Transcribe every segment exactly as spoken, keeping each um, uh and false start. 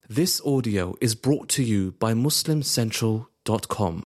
This audio is brought to you by Muslim Central dot com.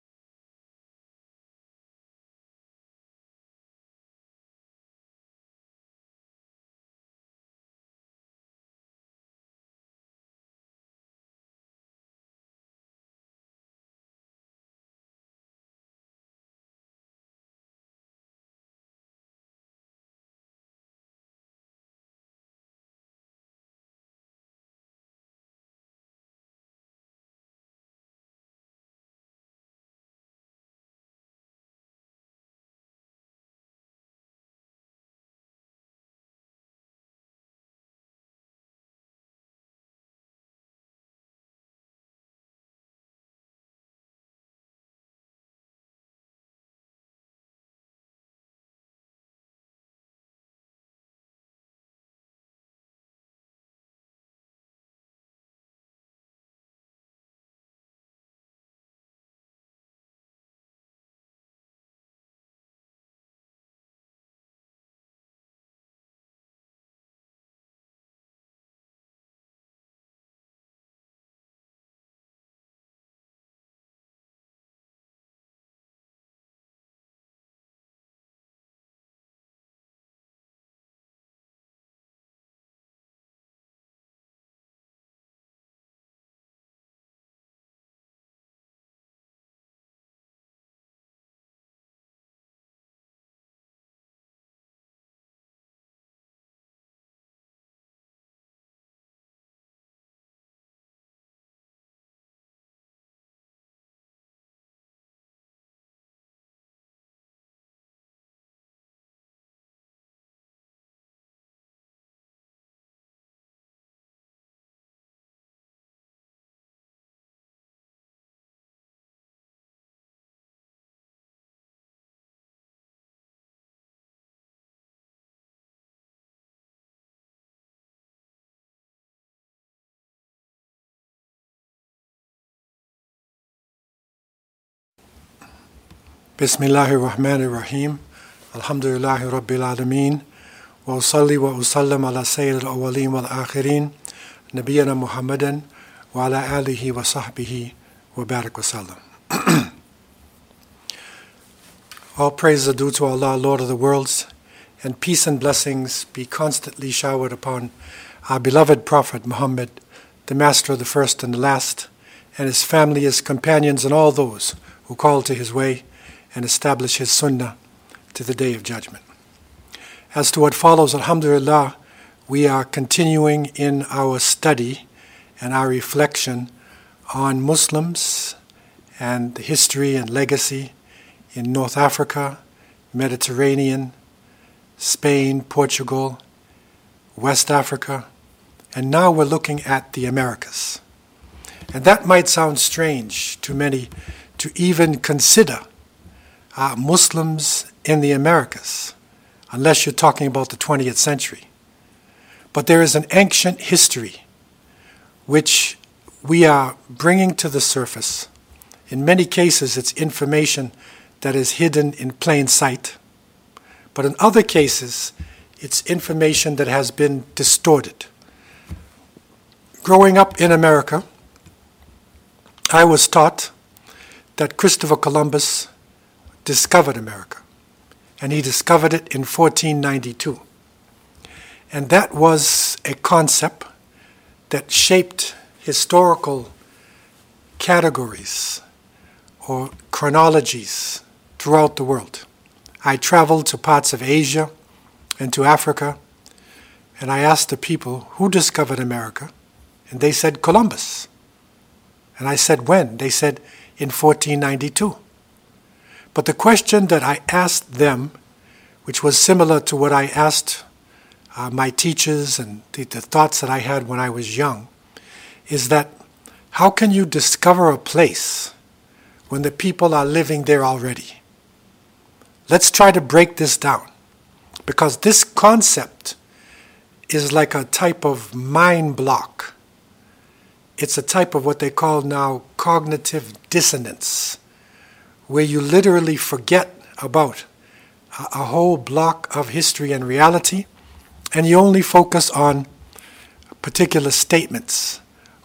Bismillahir Rahmanir Rahim. Alhamdulillahi Rabbil Alameen. Wa usalli wa usallam ala Sayyid al-Awwaleen wal Akhirin. Nabiyyina Muhammadan wa ala alihi wa sahbihi wa barak wa sallam. All praise are due to Allah, Lord of the worlds, and peace and blessings be constantly showered upon our beloved Prophet Muhammad, the master of the first and the last, and his family, his companions, and all those who call to his way and establish his sunnah to the day of judgment. As to what follows, alhamdulillah, we are continuing in our study and our reflection on Muslims and the history and legacy in North Africa, Mediterranean, Spain, Portugal, West Africa, and now we're looking at the Americas. And that might sound strange to many to even consider Uh, Muslims in the Americas, unless you're talking about the twentieth century. But there is an ancient history which we are bringing to the surface. In many cases, it's information that is hidden in plain sight. But in other cases, it's information that has been distorted. Growing up in America, I was taught that Christopher Columbus discovered America, and he discovered it in fourteen ninety-two. And that was a concept that shaped historical categories or chronologies throughout the world. I traveled to parts of Asia and to Africa, and I asked the people, who discovered America? And they said, Columbus. And I said, when? They said, in fourteen ninety-two. But the question that I asked them, which was similar to what I asked uh, my teachers and the, the thoughts that I had when I was young, is that how can you discover a place when the people are living there already? Let's try to break this down, because this concept is like a type of mind block. It's a type of what they call now cognitive dissonance, where you literally forget about a, a whole block of history and reality, and you only focus on particular statements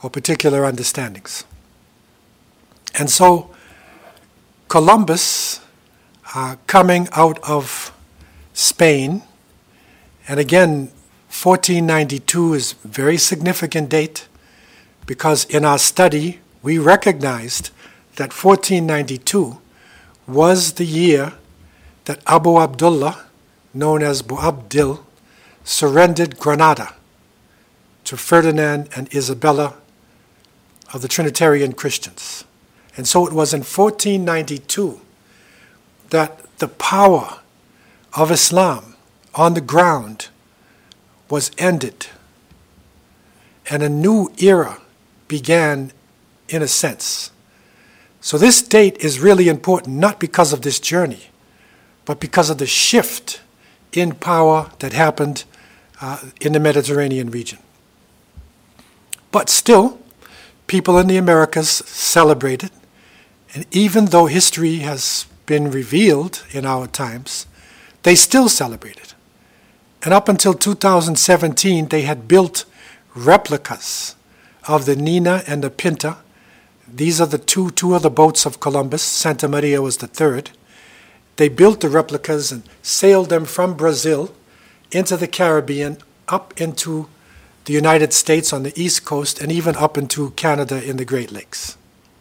or particular understandings. And so Columbus, uh, coming out of Spain, and again, fourteen ninety-two is a very significant date because in our study we recognized that fourteen ninety-two was the year that Abu Abdullah, known as Boabdil, surrendered Granada to Ferdinand and Isabella of the Trinitarian Christians. And so it was in fourteen ninety-two that the power of Islam on the ground was ended, and a new era began in a sense. So this date is really important, not because of this journey, but because of the shift in power that happened uh, in the Mediterranean region. But still, people in the Americas celebrated, and even though history has been revealed in our times, they still celebrated. And up until two thousand seventeen, they had built replicas of the Nina and the Pinta. These are the two, two of the boats of Columbus. Santa Maria was the third. They built the replicas and sailed them from Brazil into the Caribbean, up into the United States on the East Coast, and even up into Canada in the Great Lakes.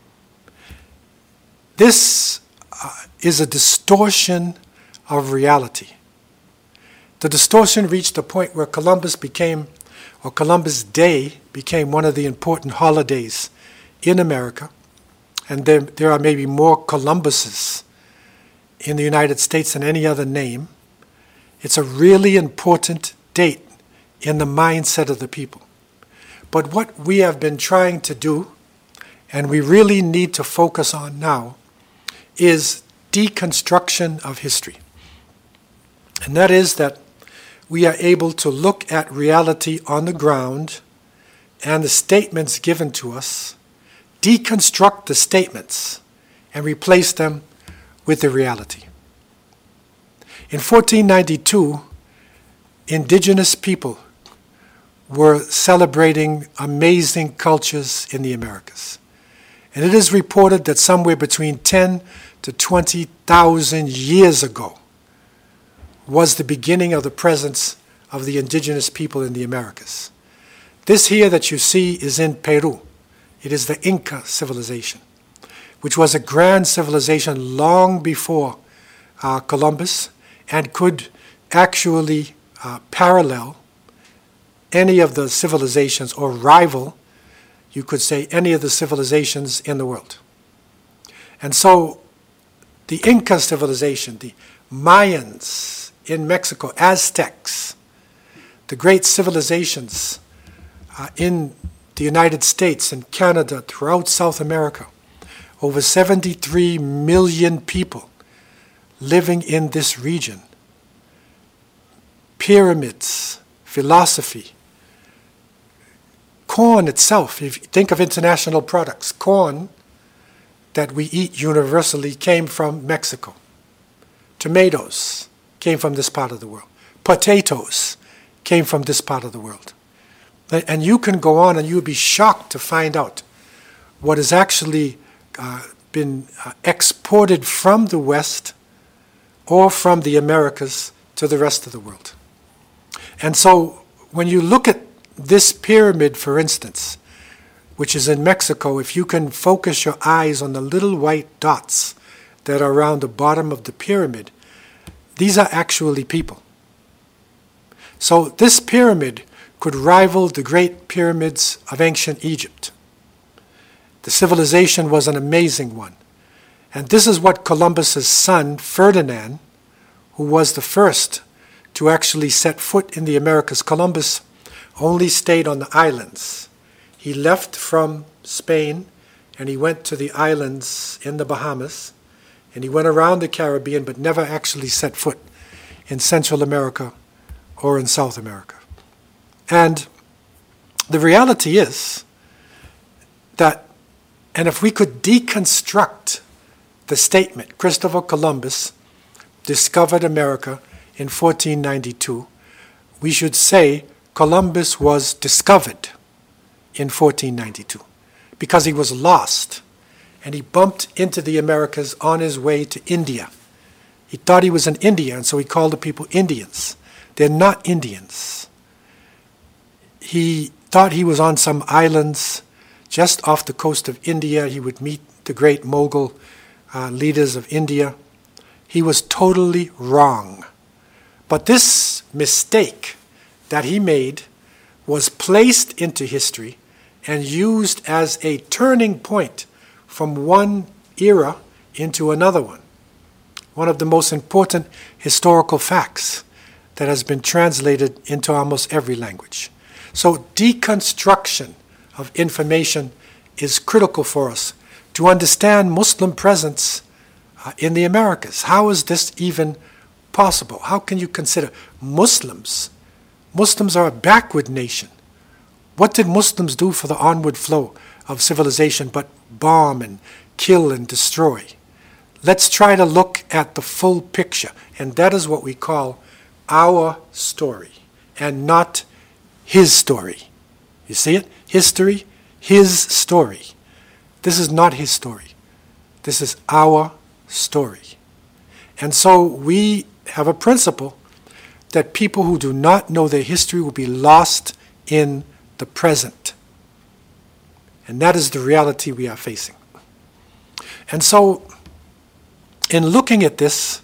This uh, is a distortion of reality. The distortion reached a point where Columbus became, or Columbus Day became one of the important holidays in America. And there, there are maybe more Columbuses in the United States than any other name. It's a really important date in the mindset of the people. But what we have been trying to do, and we really need to focus on now, is deconstruction of history. And that is that we are able to look at reality on the ground and the statements given to us, deconstruct the statements, and replace them with the reality. In fourteen ninety-two, indigenous people were celebrating amazing cultures in the Americas. And it is reported that somewhere between ten to twenty thousand years ago was the beginning of the presence of the indigenous people in the Americas. This here that you see is in Peru. It is the Inca civilization, which was a grand civilization long before uh, Columbus and could actually uh, parallel any of the civilizations or rival, you could say, any of the civilizations in the world. And so the Inca civilization, the Mayans in Mexico, Aztecs, the great civilizations uh, in the United States and Canada, throughout South America, over seventy-three million people living in this region. Pyramids, philosophy, corn itself, if you think of international products, corn that we eat universally came from Mexico. Tomatoes came from this part of the world. Potatoes came from this part of the world. And you can go on and you'll be shocked to find out what has actually uh, been uh, exported from the West or from the Americas to the rest of the world. And so when you look at this pyramid, for instance, which is in Mexico, if you can focus your eyes on the little white dots that are around the bottom of the pyramid, these are actually people. So this pyramid could rival the great pyramids of ancient Egypt. The civilization was an amazing one. And this is what Columbus's son, Ferdinand, who was the first to actually set foot in the Americas. Columbus only stayed on the islands. He left from Spain and he went to the islands in the Bahamas, and he went around the Caribbean but never actually set foot in Central America or in South America. And the reality is that, and if we could deconstruct the statement, Christopher Columbus discovered America in fourteen ninety-two, we should say Columbus was discovered in fourteen ninety-two because he was lost and he bumped into the Americas on his way to India. He thought he was in India, and so he called the people Indians. They're not Indians. He thought he was on some islands just off the coast of India. He would meet the great Mughal uh, leaders of India. He was totally wrong. But this mistake that he made was placed into history and used as a turning point from one era into another one. One of the most important historical facts that has been translated into almost every language. So deconstruction of information is critical for us to understand Muslim presence uh, in the Americas. How is this even possible? How can you consider Muslims? Muslims are a backward nation. What did Muslims do for the onward flow of civilization but bomb and kill and destroy? Let's try to look at the full picture, and that is what we call our story and not his story. You see it? History, his story. This is not his story. This is our story. And so we have a principle that people who do not know their history will be lost in the present. And that is the reality we are facing. And so, in looking at this,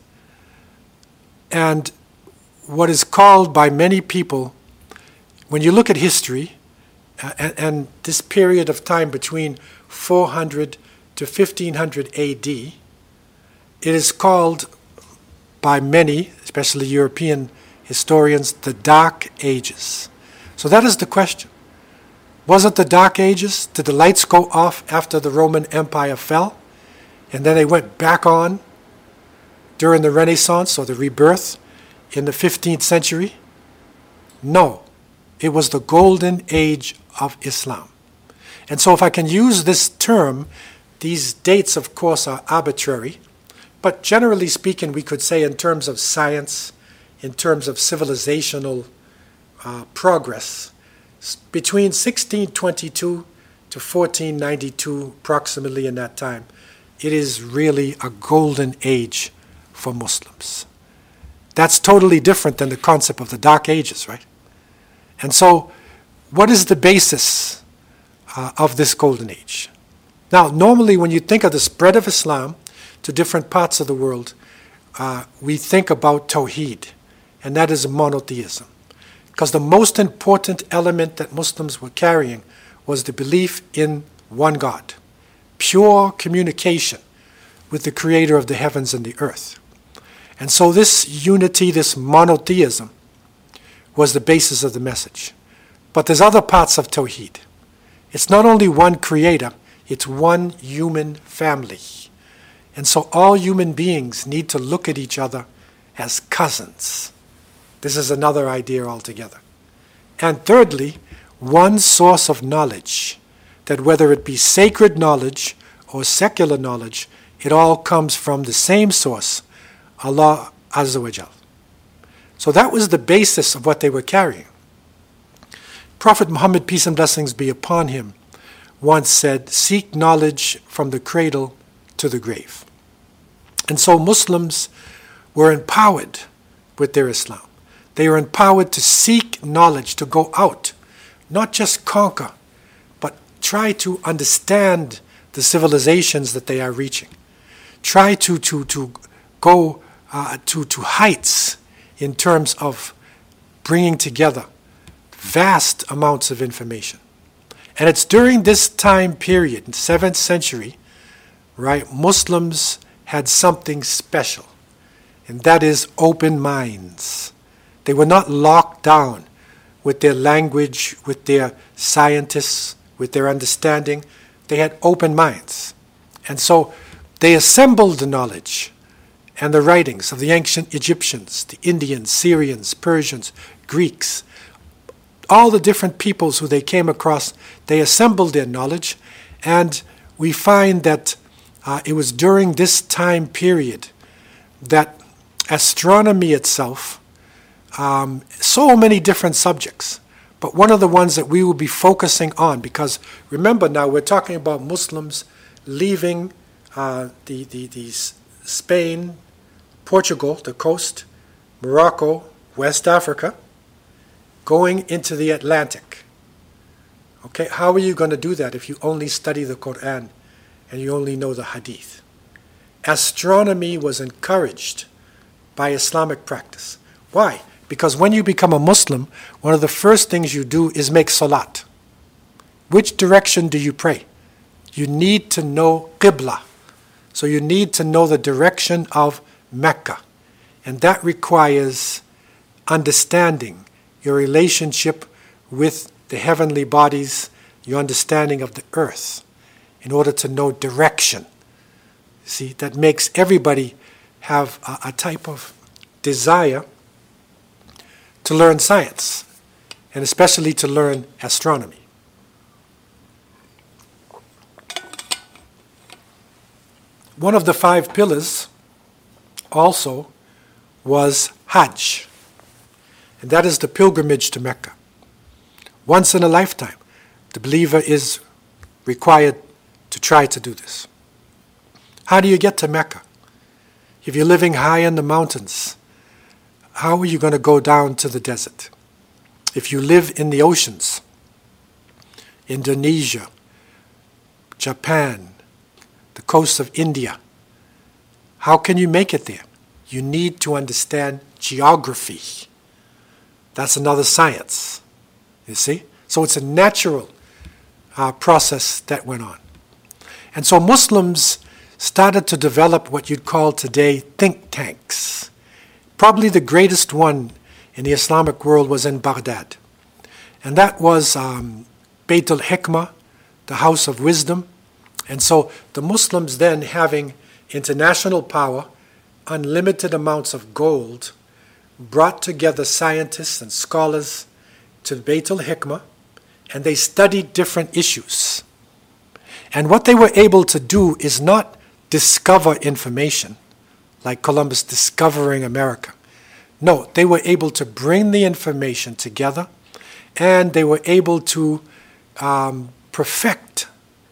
and what is called by many people, when you look at history, uh, and, and this period of time between four hundred to fifteen hundred A D, it is called by many, especially European historians, the Dark Ages. So that is the question. Was it the Dark Ages? Did the lights go off after the Roman Empire fell? And then they went back on during the Renaissance or the rebirth in the fifteenth century? No. It was the golden age of Islam. And so if I can use this term, these dates, of course, are arbitrary, but generally speaking, we could say in terms of science, in terms of civilizational uh, progress, between sixteen twenty-two to fourteen ninety-two, approximately in that time, it is really a golden age for Muslims. That's totally different than the concept of the Dark Ages, right? And so, what is the basis uh, of this golden age? Now, normally when you think of the spread of Islam to different parts of the world, uh, we think about Tawheed, and that is monotheism. Because the most important element that Muslims were carrying was the belief in one God, pure communication with the creator of the heavens and the earth. And so this unity, this monotheism, was the basis of the message. But there's other parts of Tawheed. It's not only one creator, it's one human family. And so all human beings need to look at each other as cousins. This is another idea altogether. And thirdly, one source of knowledge, that whether it be sacred knowledge or secular knowledge, it all comes from the same source, Allah Azza wa Jal. So that was the basis of what they were carrying. Prophet Muhammad, peace and blessings be upon him, once said, seek knowledge from the cradle to the grave. And so Muslims were empowered with their Islam. They were empowered to seek knowledge, to go out, not just conquer, but try to understand the civilizations that they are reaching. Try to, to, to go uh, to, to heights in terms of bringing together vast amounts of information. And it's during this time period, in the seventh century, right, Muslims had something special, and that is open minds. They were not locked down with their language, with their scientists, with their understanding. They had open minds. And so they assembled the knowledge and the writings of the ancient Egyptians, the Indians, Syrians, Persians, Greeks, all the different peoples who they came across. They assembled their knowledge, and we find that uh, it was during this time period that astronomy itself, um, so many different subjects, but one of the ones that we will be focusing on, because remember now we're talking about Muslims leaving uh, the, the, the Spain, Portugal, the coast, Morocco, West Africa, going into the Atlantic. Okay, how are you going to do that if you only study the Quran and you only know the Hadith? Astronomy was encouraged by Islamic practice. Why? Because when you become a Muslim, one of the first things you do is make salat. Which direction do you pray? You need to know Qibla. So you need to know the direction of Mecca. And that requires understanding your relationship with the heavenly bodies, your understanding of the earth, in order to know direction. See, that makes everybody have a, a type of desire to learn science, and especially to learn astronomy. One of the five pillars also was Hajj, and that is the pilgrimage to Mecca. Once in a lifetime, the believer is required to try to do this. How do you get to Mecca? If you're living high in the mountains, how are you going to go down to the desert? If you live in the oceans, Indonesia, Japan, the coast of India, how can you make it there? You need to understand geography. That's another science, you see? So it's a natural uh, process that went on. And so Muslims started to develop what you'd call today think tanks. Probably the greatest one in the Islamic world was in Baghdad. And that was um, Bayt al-Hikmah, the House of Wisdom. And so the Muslims then, having international power, unlimited amounts of gold, brought together scientists and scholars to Bayt al-Hikmah, and they studied different issues. And what they were able to do is not discover information, like Columbus discovering America. No, they were able to bring the information together, and they were able to um, perfect,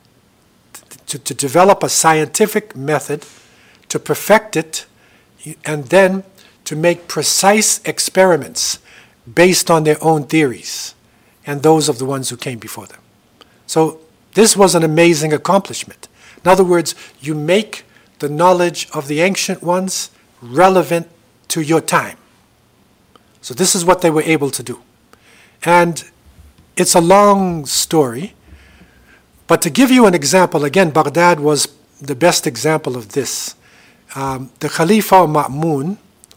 to, to develop a scientific method, to perfect it, and then to make precise experiments based on their own theories and those of the ones who came before them. So this was an amazing accomplishment. In other words, you make the knowledge of the ancient ones relevant to your time. So this is what they were able to do. And it's a long story, but to give you an example, again, Baghdad was the best example of this. Um, the Khalifa Ma'mun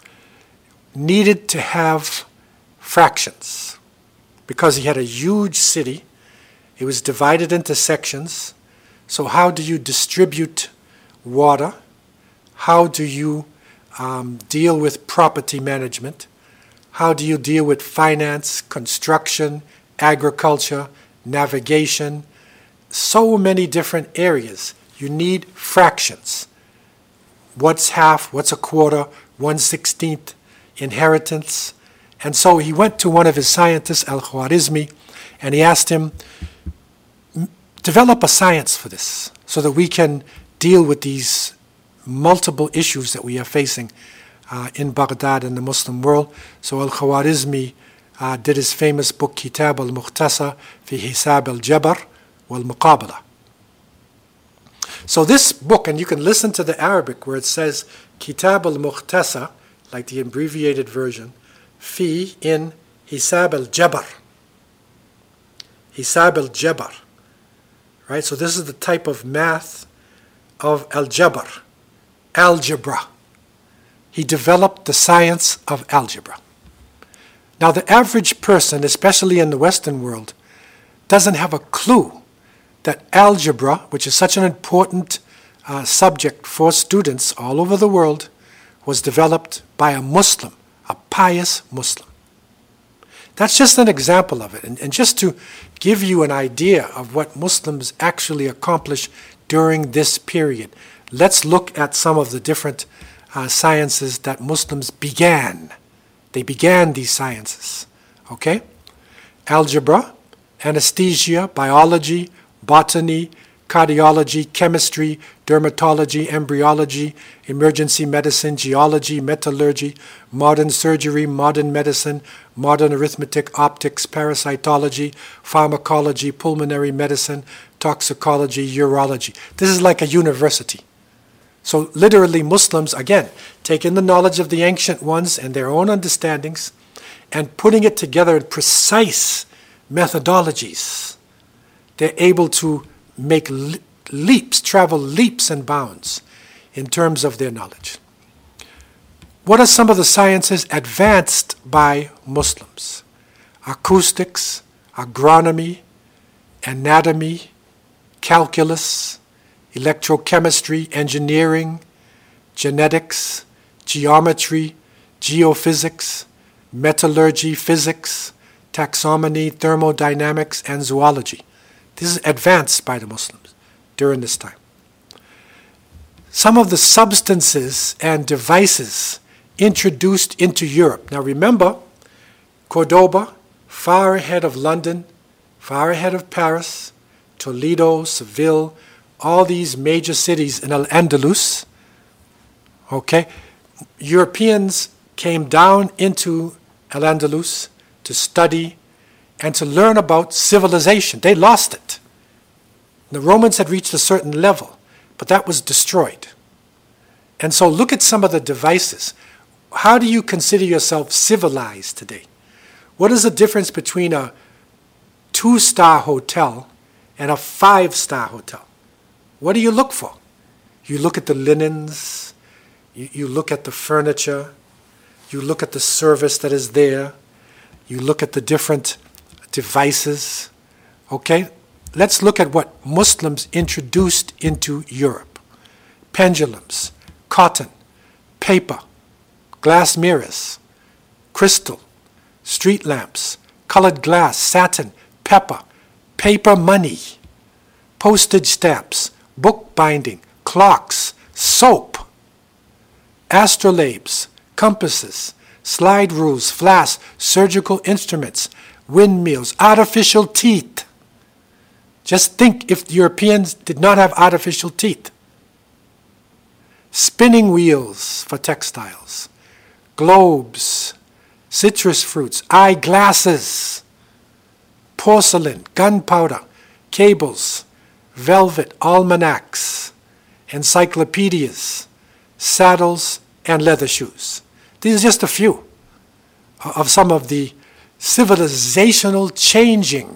needed to have fractions because he had a huge city. It was divided into sections. So how do you distribute water? How do you um, deal with property management? How do you deal with finance, construction, agriculture, navigation? So many different areas. You need fractions. What's half? What's a quarter? One sixteenth inheritance. And so he went to one of his scientists, Al-Khwarizmi, and he asked him, develop a science for this so that we can deal with these multiple issues that we are facing uh, in Baghdad and the Muslim world. So Al-Khwarizmi uh, did his famous book, Kitab al-Mukhtasar fi Hisab al-Jabr wal-Muqabala. So this book, and you can listen to the Arabic where it says Kitab al-Mukhtasar, like the abbreviated version, fi in Hisab al-Jabr. Hisab al-Jabr. Right? So this is the type of math of al-Jabr, algebra. He developed the science of algebra. Now the average person, especially in the Western world, doesn't have a clue that algebra, which is such an important uh, subject for students all over the world, was developed by a Muslim, a pious Muslim. That's just an example of it. And, and just to give you an idea of what Muslims actually accomplished during this period, let's look at some of the different uh, sciences that Muslims began. They began these sciences, okay? algebra, anesthesia, biology, botany, cardiology, chemistry, dermatology, embryology, emergency medicine, geology, metallurgy, modern surgery, modern medicine, modern arithmetic, optics, parasitology, pharmacology, pulmonary medicine, toxicology, urology. This is like a university. So literally Muslims, again, taking the knowledge of the ancient ones and their own understandings and putting it together in precise methodologies, they're able to make le- leaps, travel leaps and bounds in terms of their knowledge. What are some of the sciences advanced by Muslims? Acoustics, agronomy, anatomy, calculus, electrochemistry, engineering, genetics, geometry, geophysics, metallurgy, physics, taxonomy, thermodynamics, and zoology. This is advanced by the Muslims during this time. Some of the substances and devices introduced into Europe. Now remember, Cordoba, far ahead of London, far ahead of Paris, Toledo, Seville, all these major cities in Al-Andalus, okay? Europeans came down into Al-Andalus to study and to learn about civilization. They lost it. The Romans had reached a certain level, but that was destroyed. And so look at some of the devices. How do you consider yourself civilized today? What is the difference between a two-star hotel and a five-star hotel? What do you look for? You look at the linens, you, you look at the furniture, you look at the service that is there, you look at the different devices. Okay? Let's look at what Muslims introduced into Europe. Pendulums, cotton, paper, glass mirrors, crystal, street lamps, colored glass, satin, pepper, paper money, postage stamps, book binding, clocks, soap, astrolabes, compasses, slide rules, flasks, surgical instruments, windmills, artificial teeth. Just think if the Europeans did not have artificial teeth. Spinning wheels for textiles, globes, citrus fruits, eyeglasses, porcelain, gunpowder, cables, velvet, almanacs, encyclopedias, saddles, and leather shoes. These are just a few of some of the civilizational changing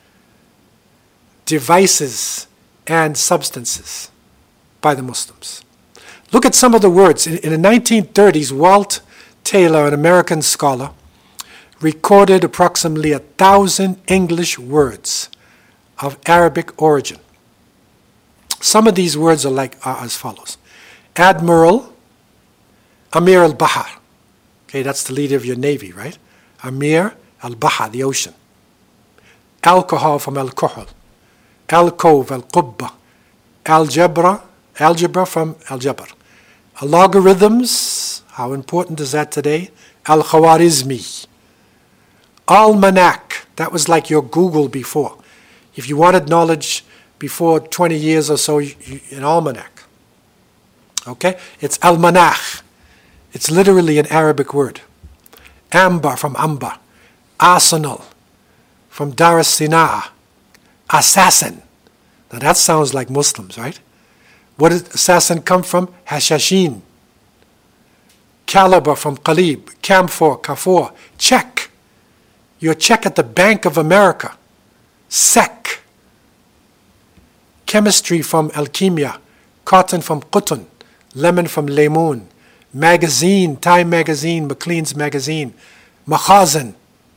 devices and substances by the Muslims. Look at some of the words. In, in the nineteen thirties, Walt Taylor, an American scholar, recorded approximately a thousand English words of Arabic origin. Some of these words are like are as follows: Admiral, Amir al-Bahar. Okay, that's the leader of your navy, right? Amir al-Bahar, the ocean. Alcohol from al-Kuhul. Alcove, al-Qubba. Algebra, algebra from al-Jabr. Logarithms, how important is that today? Al-Khwarizmi. Almanac, that was like your Google before. If you wanted knowledge before twenty years or so, you, you, an almanac. Okay? It's almanach. It's literally an Arabic word. Amber from Amber. Arsenal from Dar es Sinaa. Assassin. Now that sounds like Muslims, right? What did assassin come from? Hashashin. Caliber from Qalib. Camphor, Kafur. Check. Your check at the Bank of America. Sec. Chemistry from alchemia. Cotton from qutun. Lemon from lemon. Magazine, Time Magazine, Maclean's Magazine. Makhazin.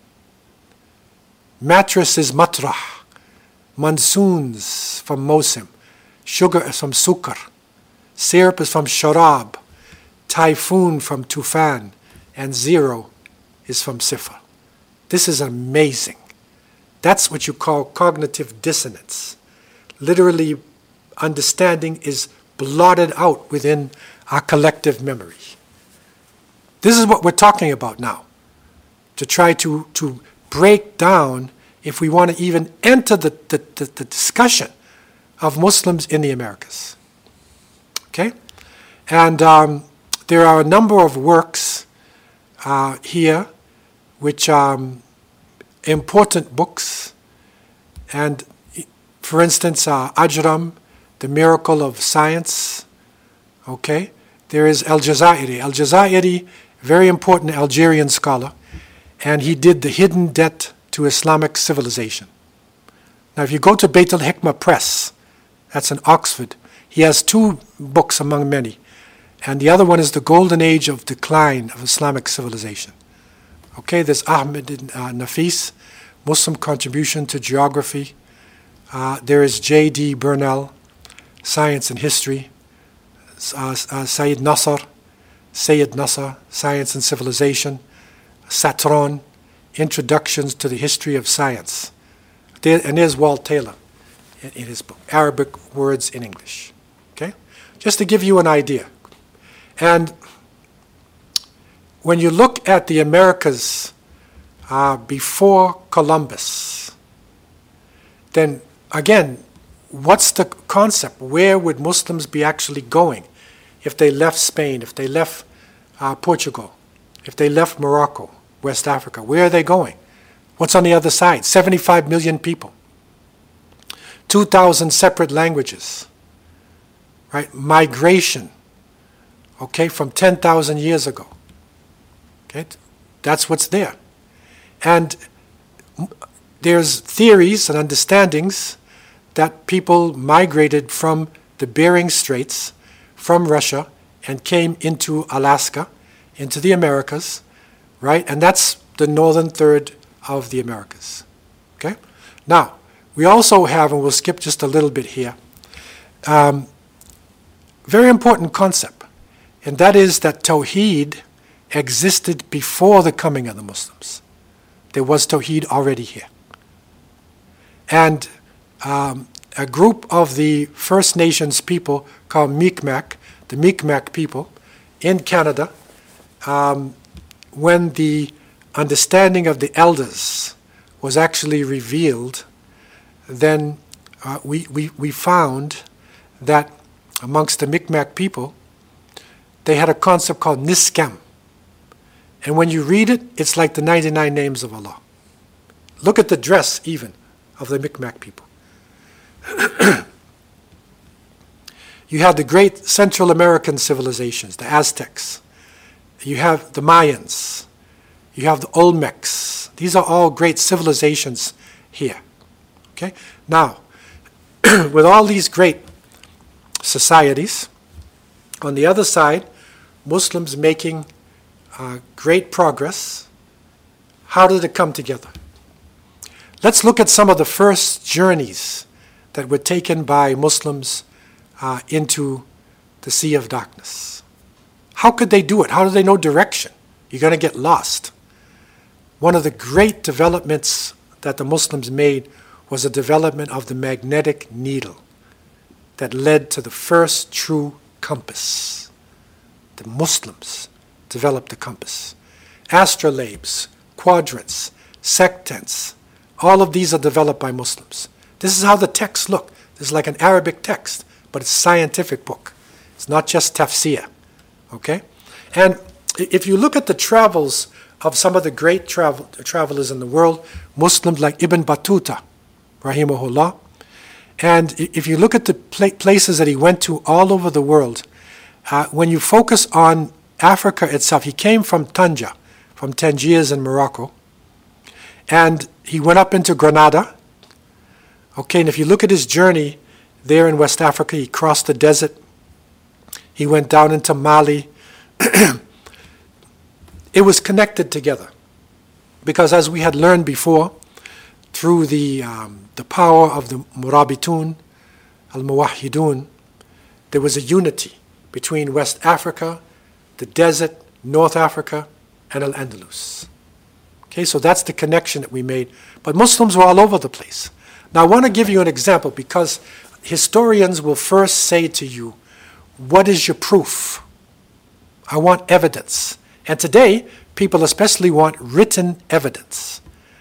Mattress is matrah. Monsoons from mosim. Sugar is from sukar. Syrup is from sharab. Typhoon from tufan. And zero is from sifr. This is amazing. That's what you call cognitive dissonance. Literally, understanding is blotted out within our collective memory. This is what we're talking about now. To try to, to break down if we want to even enter the, the, the, the discussion of Muslims in the Americas. Okay? And um, there are a number of works uh, here which are um, important books. And for instance, uh, Ajram, The Miracle of Science. Okay? There is Al-Jazairi. Al-Jazairi, very important Algerian scholar, and he did The Hidden Debt to Islamic Civilization. Now, if you go to Beit al-Hikmah Press, that's in Oxford, he has two books among many, and the other one is The Golden Age of Decline of Islamic Civilization. Okay, there's Ahmed uh, Nafis, Muslim Contribution to Geography. Uh, there is J D Burnell, Science and History. Uh, uh, Sayyid Nasr, Sayyid Nasr, Science and Civilization. Satron, Introductions to the History of Science. There, and there's Walt Taylor in, in his book, Arabic Words in English. Okay? Just to give you an idea. And when you look at the Americas uh, before Columbus, then again, what's the concept? Where would Muslims be actually going if they left Spain, if they left uh, Portugal, if they left Morocco, West Africa? Where are they going? What's on the other side? seventy-five million people. two thousand separate languages. Right? Migration. Okay, from ten thousand years ago. Okay? That's what's there. And there's theories and understandings that people migrated from the Bering Straits, from Russia, and came into Alaska, into the Americas, right? And that's the northern third of the Americas, okay? Now, we also have, and we'll skip just a little bit here, um, very important concept, and that is that Tawheed existed before the coming of the Muslims. There was Tawheed already here. And um, a group of the First Nations people called Mi'kmaq, the Mi'kmaq people in Canada, um, when the understanding of the elders was actually revealed, then uh, we, we, we found that amongst the Mi'kmaq people, they had a concept called Niskem. And when you read it, it's like the ninety-nine names of Allah. Look at the dress even of the Mi'kmaq people. You have the great Central American civilizations, the Aztecs. You have the Mayans. You have the Olmecs. These are all great civilizations here. Okay? Now, with all these great societies, on the other side, Muslims making uh, great progress, how did it come together? Let's look at some of the first journeys that were taken by Muslims uh, into the Sea of Darkness. How could they do it? How do they know direction? You're going to get lost. One of the great developments that the Muslims made was a development of the magnetic needle that led to the first true compass. The Muslims developed the compass. Astrolabes, quadrants, sectants, all of these are developed by Muslims. This is how the texts look. This is like an Arabic text, but it's a scientific book. It's not just tafsir. Okay? And if you look at the travels of some of the great travel, travelers in the world, Muslims like Ibn Battuta, rahimahullah, and if you look at the pla- places that he went to all over the world, uh, when you focus on Africa itself, he came from Tanja, from Tangiers in Morocco, and he went up into Granada. Okay, and if you look at his journey there in West Africa, he crossed the desert. He went down into Mali. It was connected together. Because as we had learned before, through the, um, the power of the Murabitun, Al-Muwahhidun, there was a unity between West Africa, the desert, North Africa, and Al-Andalus. Okay, so that's the connection that we made. But Muslims were all over the place. Now I want to give you an example because historians will first say to you, what is your proof? I want evidence. And today, people especially want written evidence.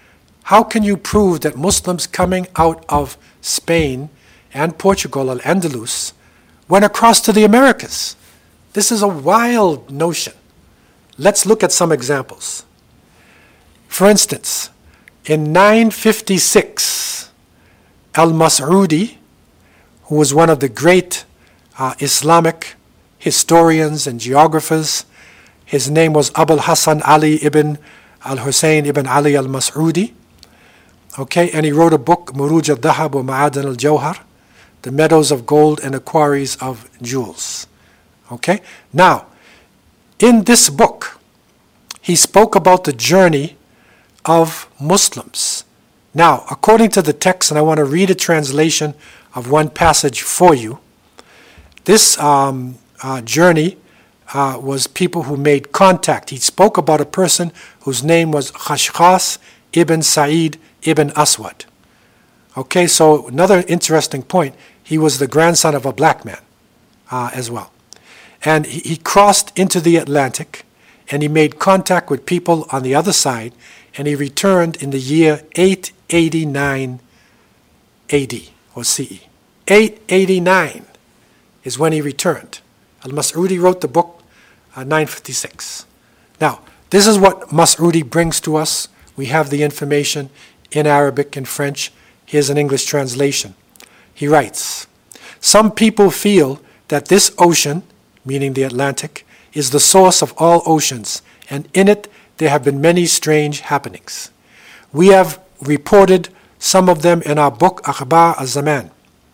How can you prove that Muslims coming out of Spain and Portugal, Al-Andalus, went across to the Americas? This is a wild notion. Let's look at some examples. For instance, in nine fifty-six, Al-Mas'udi, who was one of the great uh, Islamic historians and geographers, his name was Abul Hassan Ali ibn al-Hussein ibn Ali al-Mas'udi, okay, and he wrote a book, Muruj al-Dahab wa Ma'adan al-Jawhar, the meadows of gold and the quarries of jewels. Okay, now, in this book, he spoke about the journey of Muslims. Now, according to the text, and I want to read a translation of one passage for you, this um, uh, journey uh, was people who made contact. He spoke about a person whose name was Khashkhas ibn Sa'id ibn Aswad. Okay, so another interesting point, he was the grandson of a black man uh, as well. And he, he crossed into the Atlantic, and he made contact with people on the other side, and he returned in the year eight eighty-nine A D or C E. eight eighty-nine is when he returned. Al-Mas'udi wrote the book uh, nine fifty-six. Now, this is what Mas'udi brings to us. We have the information in Arabic and French. Here's an English translation. He writes, "Some people feel that this ocean, meaning the Atlantic, is the source of all oceans, and in it there have been many strange happenings. We have reported some of them in our book Akhbar al-Zaman.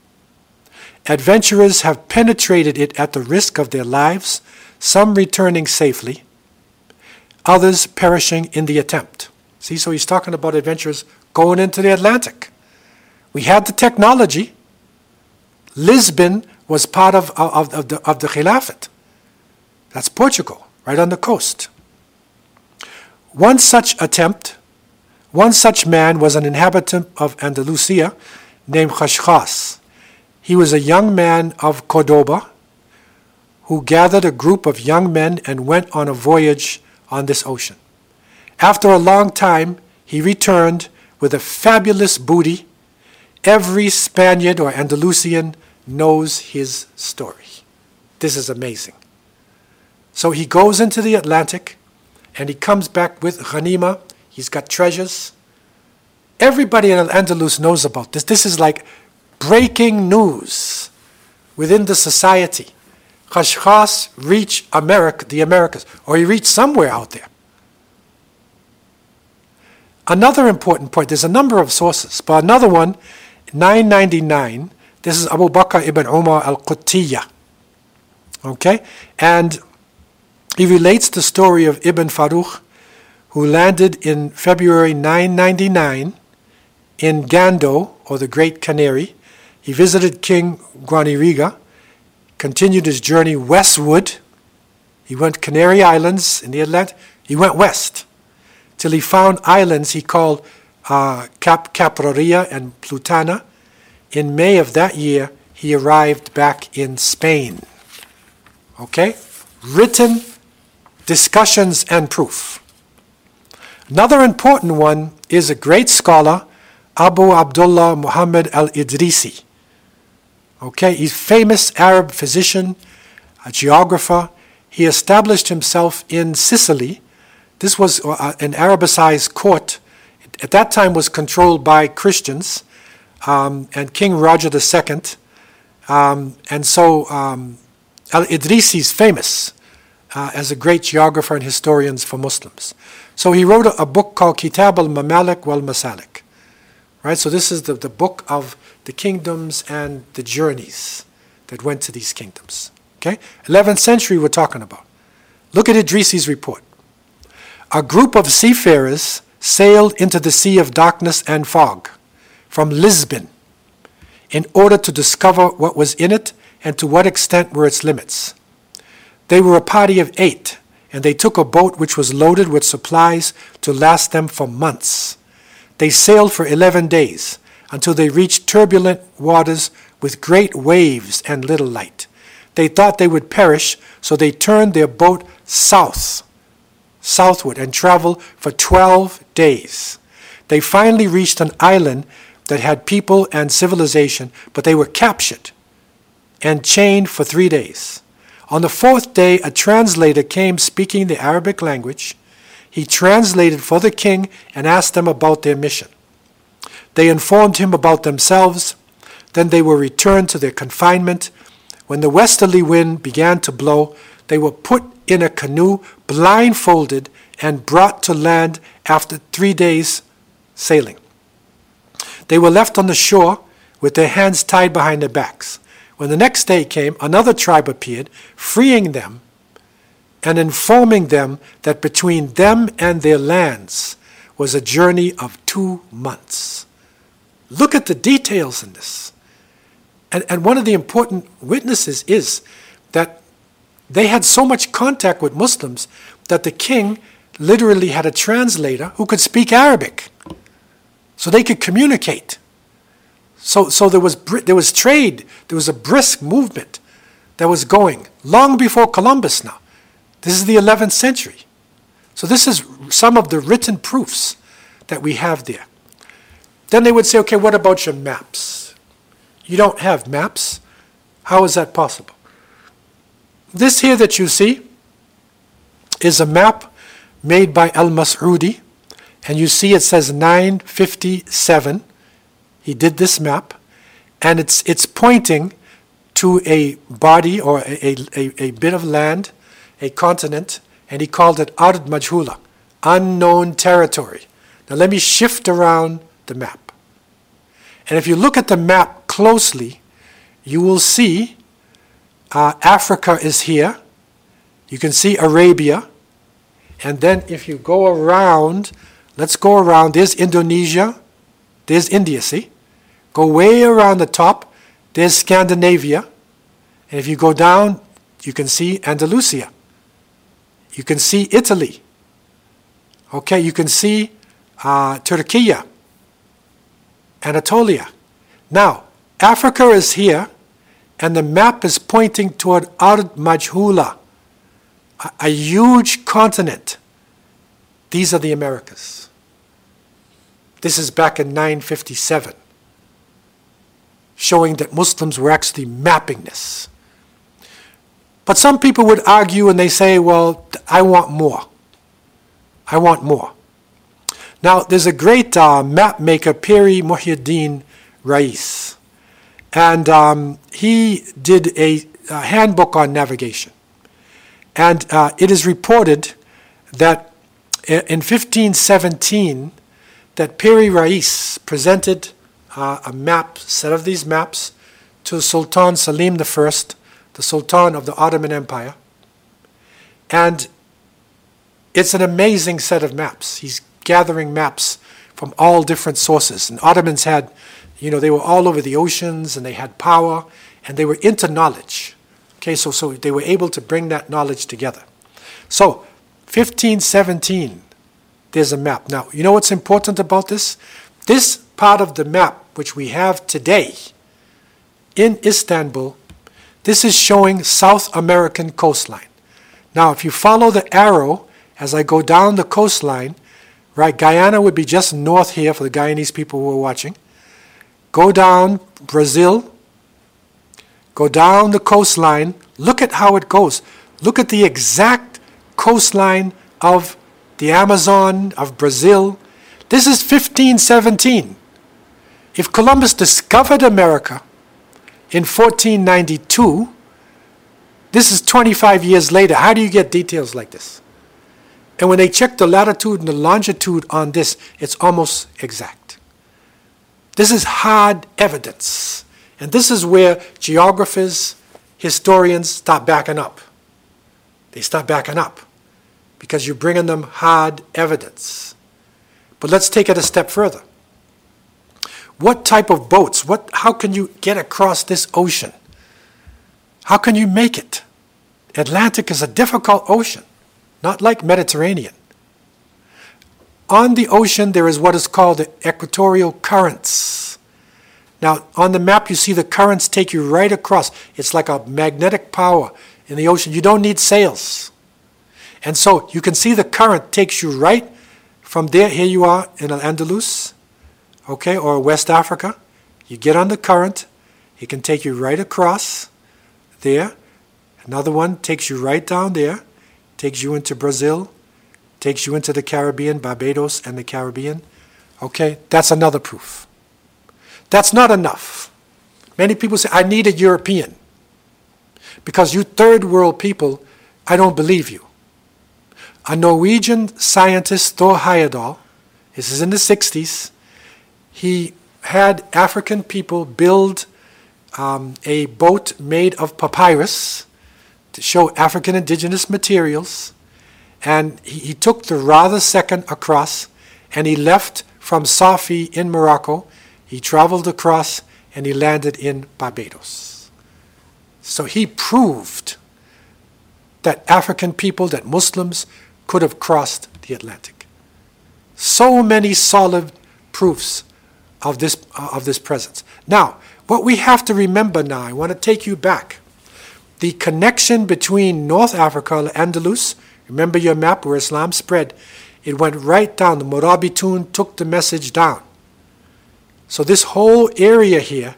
Adventurers have penetrated it at the risk of their lives, some returning safely, others perishing in the attempt." See, so he's talking about adventurers going into the Atlantic. We had the technology. Lisbon was part of, of, of, the, of the Khilafat. That's Portugal, right on the coast. One such attempt, one such man was an inhabitant of Andalusia named Khashkhas. He was a young man of Cordoba who gathered a group of young men and went on a voyage on this ocean. After a long time, he returned with a fabulous booty. Every Spaniard or Andalusian knows his story. This is amazing. So he goes into the Atlantic and he comes back with ghanima. He's got treasures. Everybody in Al-Andalus knows about this. This is like breaking news within the society. Khashkhas reached America, the Americas, or he reached somewhere out there. Another important point, there's a number of sources, but another one, nine ninety-nine, this is Abu Bakr ibn Umar al-Qutiyya. Okay? And he relates the story of Ibn Farrukh, who landed in February nine ninety-nine in Gando, or the Great Canary. He visited King Guaniriga, continued his journey westward. He went Canary Islands in the Atlantic. He went west till he found islands he called uh, Cap Capraria and Plutana. In May of that year, he arrived back in Spain. Okay? Written discussions and proof. Another important one is a great scholar, Abu Abdullah Muhammad al-Idrisi. Okay, he's a famous Arab physician, a geographer. He established himself in Sicily. This was uh, an Arabicized court. At that time was controlled by Christians um, and King Roger the Second. Um, and so um, al-Idrisi is famous uh, as a great geographer and historian for Muslims. So he wrote a, a book called Kitab al-Mamalik wal-Masalik. Right, so this is the, the book of the kingdoms and the journeys that went to these kingdoms. Okay? eleventh century we're talking about. Look at Idrisi's report. A group of seafarers sailed into the Sea of Darkness and Fog from Lisbon in order to discover what was in it and to what extent were its limits. They were a party of eight, and they took a boat which was loaded with supplies to last them for months. They sailed for eleven days until they reached turbulent waters with great waves and little light. They thought they would perish, so they turned their boat south, southward, and traveled for twelve days. They finally reached an island that had people and civilization, but they were captured and chained for three days. On the fourth day, a translator came speaking the Arabic language. He translated for the king and asked them about their mission. They informed him about themselves. Then they were returned to their confinement. When the westerly wind began to blow, they were put in a canoe, blindfolded, and brought to land after three days sailing. They were left on the shore with their hands tied behind their backs. When the next day came, another tribe appeared, freeing them and informing them that between them and their lands was a journey of two months. Look at the details in this. And, and one of the important witnesses is that they had so much contact with Muslims that the king literally had a translator who could speak Arabic, so they could communicate. So, so there was there was trade. There was a brisk movement that was going long before Columbus. Now, this is the eleventh century. So this is some of the written proofs that we have there. Then they would say, okay, what about your maps? You don't have maps. How is that possible? This here that you see is a map made by Al-Mas'udi, and you see it says nine fifty-seven. He did this map, and it's it's pointing to a body or a, a, a bit of land, a continent, and he called it Ard Majhula, unknown territory. Now let me shift around the map. And if you look at the map closely, you will see uh, Africa is here. You can see Arabia. And then if you go around, let's go around, there's Indonesia, there's India, see? Go way around the top, there's Scandinavia. And if you go down, you can see Andalusia. You can see Italy. Okay, you can see uh, Turkey, Anatolia. Now, Africa is here, and the map is pointing toward Ard Majhula, a, a huge continent. These are the Americas. This is back in nine fifty-seven, showing that Muslims were actually mapping this. But some people would argue and they say, well, I want more. I want more. Now, there's a great uh, map maker, Piri Muhyiddin Rais, and um, he did a, a handbook on navigation. And uh, it is reported that in fifteen seventeen, that Piri Rais presented uh, a map, set of these maps, to Sultan Salim the First, the Sultan of the Ottoman Empire. And it's an amazing set of maps. He's gathering maps from all different sources. And Ottomans had, you know, they were all over the oceans, and they had power, and they were into knowledge. Okay, so, so they were able to bring that knowledge together. So, fifteen seventeen, there's a map. Now, you know what's important about this? This part of the map, which we have today in Istanbul, this is showing South American coastline. Now, if you follow the arrow as I go down the coastline, right, Guyana would be just north here for the Guyanese people who are watching. Go down Brazil, go down the coastline, look at how it goes. Look at the exact coastline of the Amazon, of Brazil. This is fifteen seventeen. If Columbus discovered America in fourteen ninety-two, this is twenty-five years later. How do you get details like this? And when they check the latitude and the longitude on this, it's almost exact. This is hard evidence. And this is where geographers, historians start backing up. They start backing up because you're bringing them hard evidence. But let's take it a step further. What type of boats? What? How can you get across this ocean? How can you make it? Atlantic is a difficult ocean, not like Mediterranean. On the ocean, there is what is called the equatorial currents. Now, on the map, you see the currents take you right across. It's like a magnetic power in the ocean. You don't need sails. And so you can see the current takes you right from there, here you are in Al-Andalus, okay, or West Africa. You get on the current. It can take you right across there. Another one takes you right down there, takes you into Brazil, takes you into the Caribbean, Barbados and the Caribbean. Okay, that's another proof. That's not enough. Many people say, I need a European. Because you third world people, I don't believe you. A Norwegian scientist, Thor Heyerdahl, this is in the sixties, he had African people build um, a boat made of papyrus to show African indigenous materials, and he, he took the Ra the Second across, and he left from Safi in Morocco. He traveled across, and he landed in Barbados. So he proved that African people, that Muslims, could have crossed the Atlantic. So many solid proofs of this, uh, of this presence. Now, what we have to remember now, I want to take you back. The connection between North Africa, Andalus, remember your map where Islam spread, it went right down. The Murabitun took the message down. So this whole area here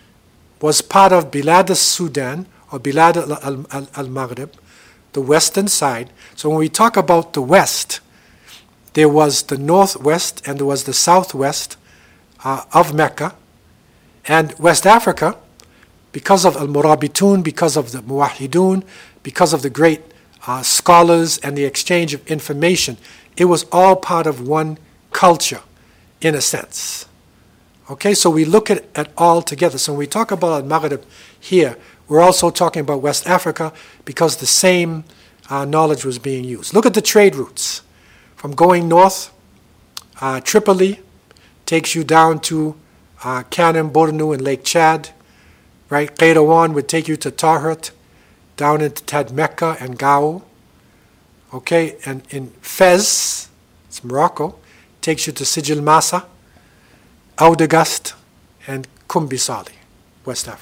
was part of Bilad al-Sudan, or Bilad al-Maghrib, the western side. So when we talk about the west, there was the northwest and there was the southwest uh, of Mecca. And West Africa, because of Al-Murabitun, because of the Muwahidun, because of the great uh, scholars and the exchange of information, it was all part of one culture, in a sense. Okay, so we look at it all together. So when we talk about Al-Maghrib here, we're also talking about West Africa because the same uh, knowledge was being used. Look at the trade routes. From going north, uh, Tripoli takes you down to uh, Kanem, Bornu, and Lake Chad. Right? Qayrawan would take you to Tahrit, down into Tadmekka and Gao. Okay, and in Fez, it's Morocco, takes you to Sijil Masa, Audagast, and Kumbisali, West Africa.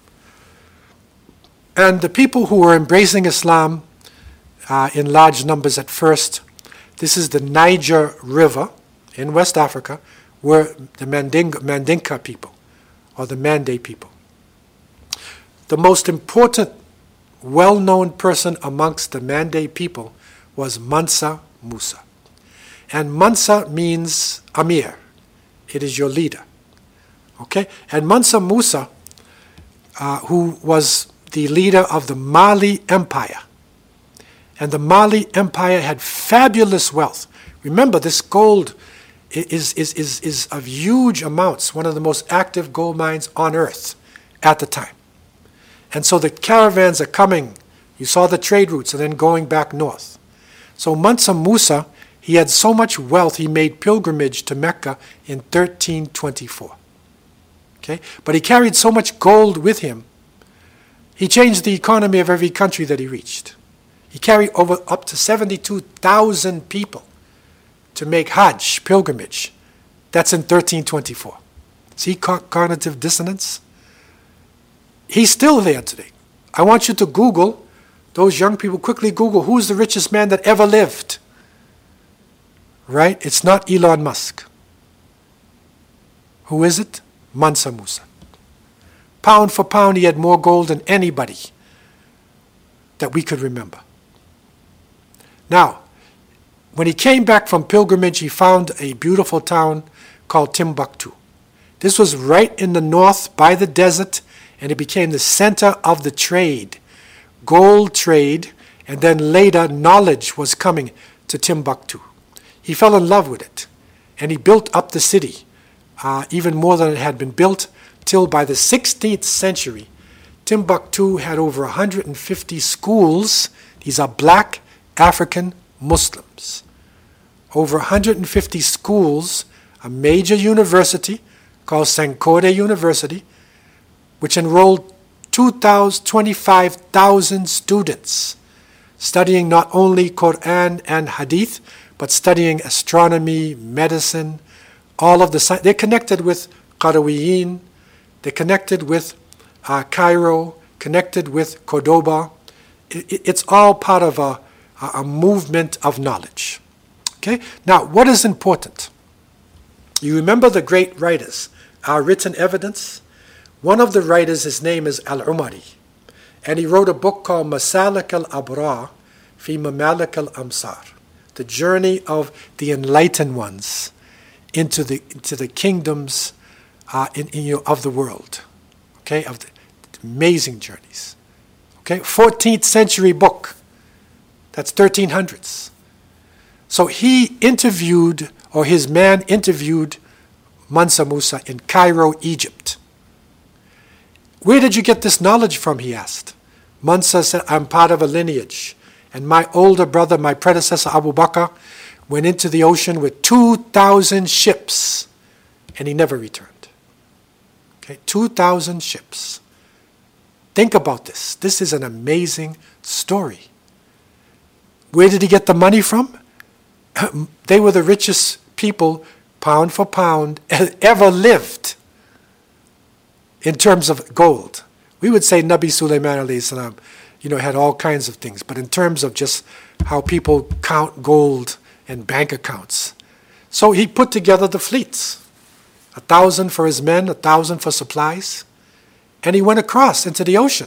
And the people who were embracing Islam uh, in large numbers at first, this is the Niger River in West Africa, were the Mandinka, Mandinka people, or the Mande people. The most important, well-known person amongst the Mande people was Mansa Musa. And Mansa means Amir. It is your leader. Okay? And Mansa Musa, uh, who was the leader of the Mali Empire. And the Mali Empire had fabulous wealth. Remember, this gold is, is, is, is of huge amounts, one of the most active gold mines on earth at the time. And so the caravans are coming. You saw the trade routes and then going back north. So Mansa Musa, he had so much wealth, he made pilgrimage to Mecca in thirteen twenty-four. Okay? But he carried so much gold with him, he changed the economy of every country that he reached. He carried over up to seventy-two thousand people to make Hajj, pilgrimage. That's in thirteen twenty-four. See co- cognitive dissonance? He's still there today. I want you to Google, those young people, quickly Google, who's the richest man that ever lived? Right? It's not Elon Musk. Who is it? Mansa Musa. Pound for pound, he had more gold than anybody that we could remember. Now, when he came back from pilgrimage, he found a beautiful town called Timbuktu. This was right in the north by the desert, and it became the center of the trade, gold trade, and then later knowledge was coming to Timbuktu. He fell in love with it, and he built up the city, uh, even more than it had been built, till by the sixteenth century, Timbuktu had over one hundred fifty schools. These are black African Muslims. Over one hundred fifty schools, a major university called Sankore University, which enrolled twenty-five thousand students, studying not only Quran and Hadith, but studying astronomy, medicine, all of the science. They're connected with Qarawiyin, they're connected with uh, Cairo, connected with Cordoba. It, it's all part of a, a movement of knowledge. Okay? Now, what is important? You remember the great writers, our written evidence? One of the writers, his name is Al-Umari, and he wrote a book called Masalik al-Abrar fi Mamalik al-Amsar, the journey of the enlightened ones into the into the kingdoms uh, in, in, you know, of the world. Okay, of the amazing journeys. Okay, fourteenth century book. That's thirteen hundreds. So he interviewed, or his man interviewed Mansa Musa in Cairo, Egypt. Where did you get this knowledge from, he asked. Mansa said, I'm part of a lineage. And my older brother, my predecessor Abu Bakr, went into the ocean with two thousand ships, and he never returned. Okay, two thousand ships. Think about this. This is an amazing story. Where did he get the money from? They were the richest people, pound for pound, ever lived in terms of gold. We would say Nabi Sulaiman alayhi salam, you know, had all kinds of things, but in terms of just how people count gold and bank accounts. So he put together the fleets, a thousand for his men, a thousand for supplies, and he went across into the ocean.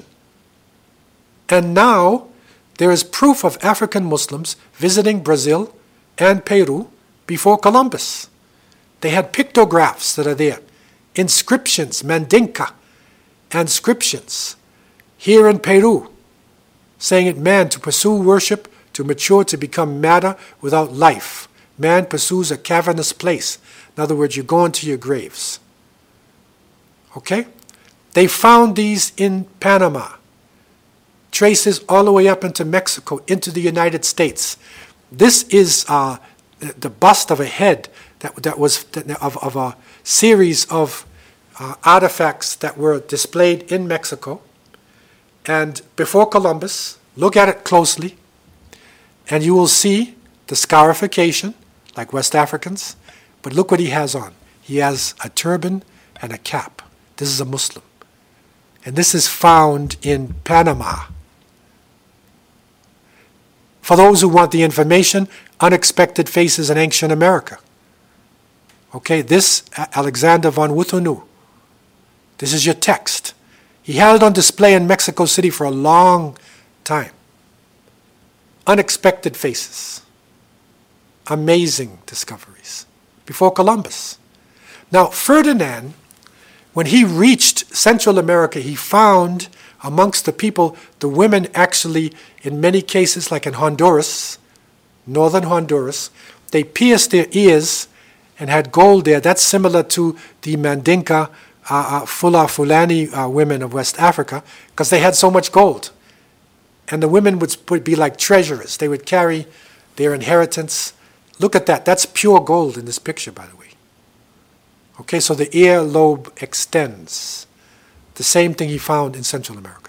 And now there is proof of African Muslims visiting Brazil and Peru before Columbus. They had pictographs that are there, inscriptions, Mandinka, inscriptions here in Peru, saying it, man, to pursue worship, to mature, to become matter without life. Man pursues a cavernous place. In other words, you go into your graves. Okay? They found these in Panama, traces all the way up into Mexico, into the United States. This is uh, the bust of a head that, that was of, of a series of uh, artifacts that were displayed in Mexico. And before Columbus, look at it closely, and you will see the scarification, like West Africans. But look what he has on. He has a turban and a cap. This is a Muslim. And this is found in Panama. For those who want the information, Unexpected Faces in Ancient America. Okay, this, Alexander von Wuthunu. This is your text. He had it on display in Mexico City for a long time. Unexpected Faces. Amazing discoveries. Before Columbus. Now, Ferdinand, when he reached Central America, he found amongst the people, the women actually, in many cases, like in Honduras, northern Honduras, they pierced their ears and had gold there. That's similar to the Mandinka, uh, uh, Fula Fulani uh, women of West Africa, because they had so much gold. And the women would, would be like treasurers. They would carry their inheritance. Look at that. That's pure gold in this picture, by the way. Okay, so the ear lobe extends. The same thing he found in Central America.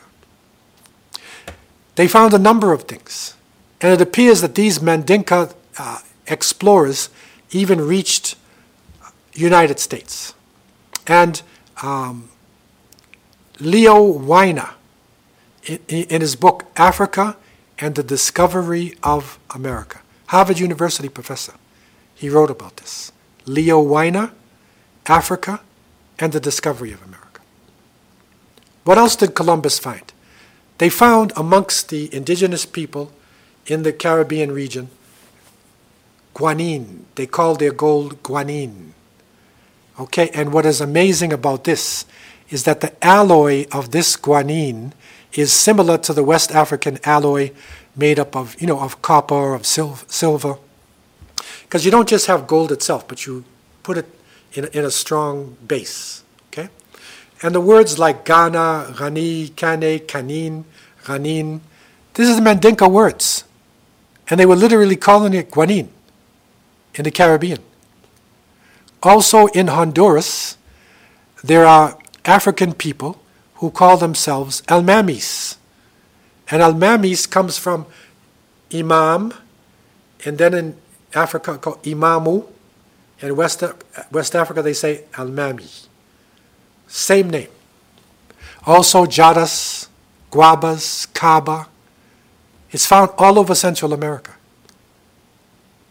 They found a number of things. And it appears that these Mandinka uh, explorers even reached United States. And um, Leo Weiner, in, in his book, Africa and the Discovery of America, Harvard University professor, he wrote about this. Leo Weiner, Africa and the Discovery of America. What else did Columbus find? They found amongst the indigenous people in the Caribbean region guanine. They called their gold guanine. Okay, and what is amazing about this is that the alloy of this guanine is similar to the West African alloy made up of, you know, of copper, of sil- silver. Because you don't just have gold itself, but you put it in a, in a strong base. Okay? And the words like Ghana, Rani, Kane, Kanin, Ranin, this is the Mandinka words. And they were literally calling it guanine in the Caribbean. Also in Honduras, there are African people who call themselves Almamis. And Almamis comes from Imam, and then in Africa called Imamu. In West, West Africa they say Almami. Same name. Also Jaras, Guabas, Kaba. It's found all over Central America.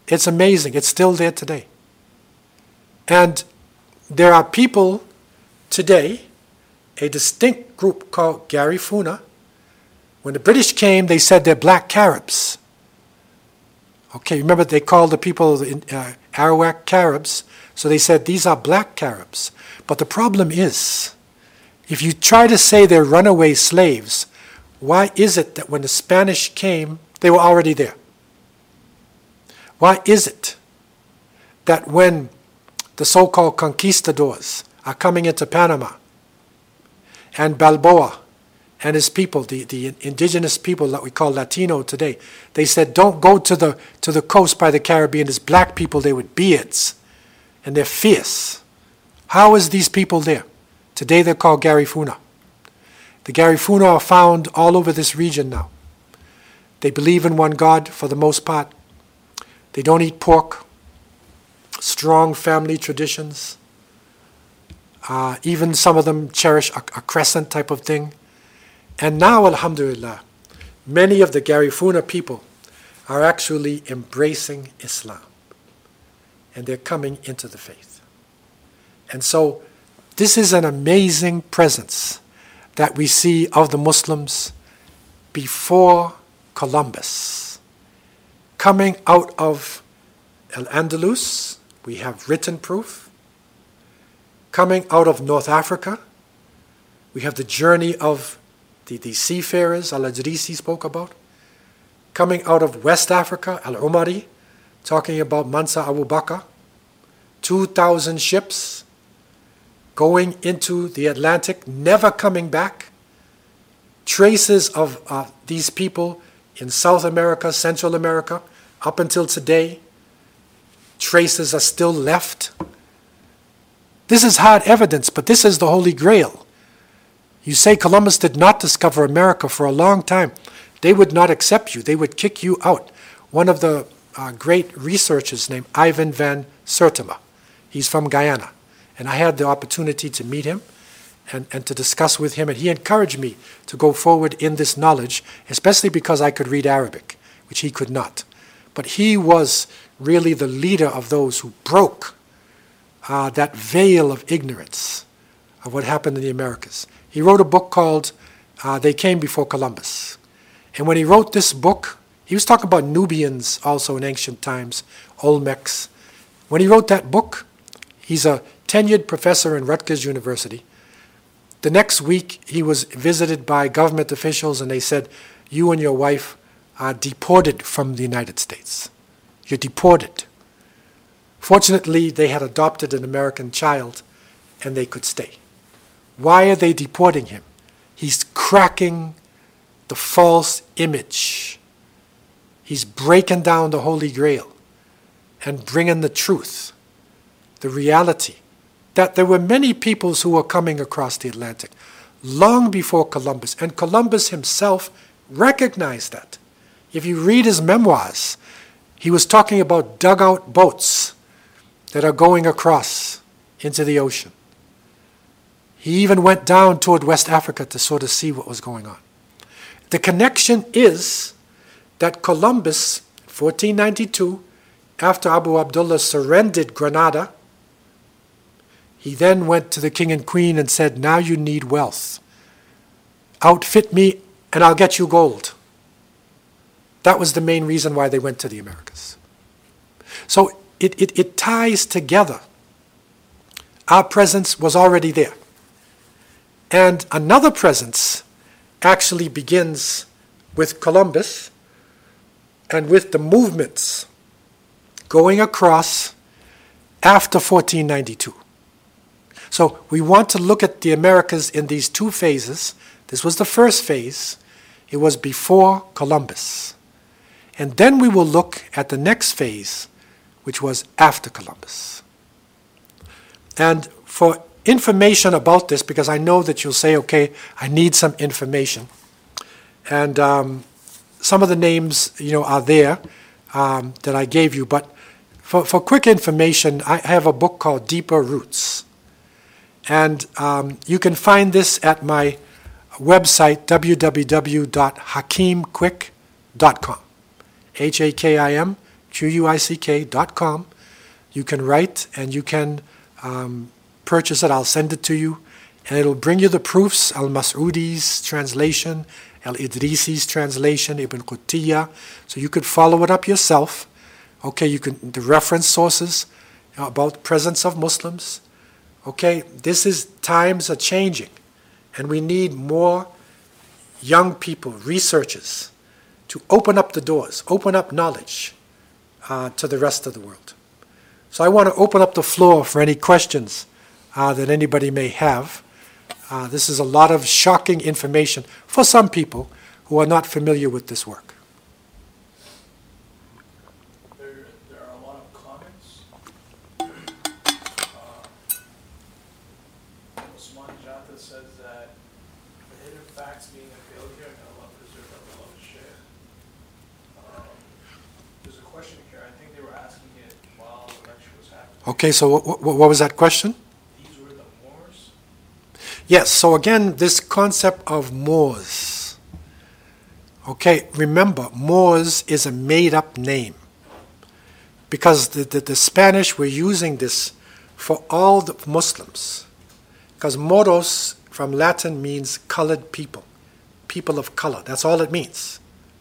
It's amazing. It's still there today. And there are people today, a distinct group called Garifuna. When the British came, they said they're black Caribs. Okay, remember they called the people in uh, Arawak Caribs, so they said these are black Caribs. But the problem is, if you try to say they're runaway slaves, why is it that when the Spanish came, they were already there? Why is it that when the so-called conquistadors are coming into Panama, and Balboa and his people, the, the indigenous people that we call Latino today, they said, don't go to the, to the coast by the Caribbean. There's black people there with beards, and they're fierce. How is these people there? Today they're called Garifuna. The Garifuna are found all over this region now. They believe in one God for the most part. They don't eat pork. Strong family traditions. Uh, even some of them cherish a, a crescent type of thing. And now, alhamdulillah, many of the Garifuna people are actually embracing Islam. And they're coming into the faith. And so, this is an amazing presence that we see of the Muslims before Columbus. Coming out of Al-Andalus, we have written proof. Coming out of North Africa, we have the journey of the, the seafarers Al-Idrisi spoke about. Coming out of West Africa, Al-Umari, talking about Mansa Abu Bakr. two thousand ships going into the Atlantic, never coming back. Traces of uh, these people in South America, Central America, up until today. Traces are still left. This is hard evidence, but this is the Holy Grail. You say Columbus did not discover America for a long time. They would not accept you. They would kick you out. One of the uh, great researchers named Ivan van Sertima. He's from Guyana. And I had the opportunity to meet him and, and to discuss with him. And he encouraged me to go forward in this knowledge, especially because I could read Arabic, which he could not. But he was really the leader of those who broke uh, that veil of ignorance of what happened in the Americas. He wrote a book called uh, They Came Before Columbus. And when he wrote this book, he was talking about Nubians also in ancient times, Olmecs. When he wrote that book, he's a tenured professor in Rutgers University. The next week, he was visited by government officials, and they said, you and your wife are deported from the United States. You're deported. Fortunately, they had adopted an American child, and they could stay. Why are they deporting him? He's cracking the false image. He's breaking down the Holy Grail and bringing the truth, the reality, that there were many peoples who were coming across the Atlantic long before Columbus, and Columbus himself recognized that. If you read his memoirs, he was talking about dugout boats that are going across into the ocean. He even went down toward West Africa to sort of see what was going on. The connection is that Columbus, fourteen ninety-two, after Abu Abdullah surrendered Granada, he then went to the king and queen and said, now you need wealth. Outfit me and I'll get you gold. That was the main reason why they went to the Americas. So it, it, it ties together. Our presence was already there. And another presence actually begins with Columbus and with the movements going across after fourteen ninety-two. So we want to look at the Americas in these two phases. This was the first phase. It was before Columbus. And then we will look at the next phase, which was after Columbus. And for information about this, because I know that you'll say, okay, I need some information. And um, some of the names, you know, are there um, that I gave you. But for, for quick information, I have a book called Deeper Roots. And um, you can find this at my website, w w w dot hakim quick dot com. H A K I M, Q U I C K dot com. You can write and you can um, purchase it. I'll send it to you. And it'll bring you the proofs, Al-Mas'udi's translation, Al-Idrisi's translation, Ibn Qutiyya. So you could follow it up yourself. Okay, you can, the reference sources about presence of Muslims. Okay, this is, times are changing. And we need more young people, researchers, to open up the doors, open up knowledge uh, to the rest of the world. So I want to open up the floor for any questions uh, that anybody may have. Uh, this is a lot of shocking information for some people who are not familiar with this work. There, there are a lot of comments. Uh, Usman Jata says that the hidden facts being a failure and Allah preserve our beloved Shaykh. Um, there's a question here. I think they were asking it while the lecture was happening. Okay, so what, what, what was that question? These were the Moors. Yes, so again, this concept of Moors. Okay, remember, Moors is a made-up name. Because the, the, the Spanish were using this for all the Muslims. Because moros from Latin means colored people, people of color. That's all it means.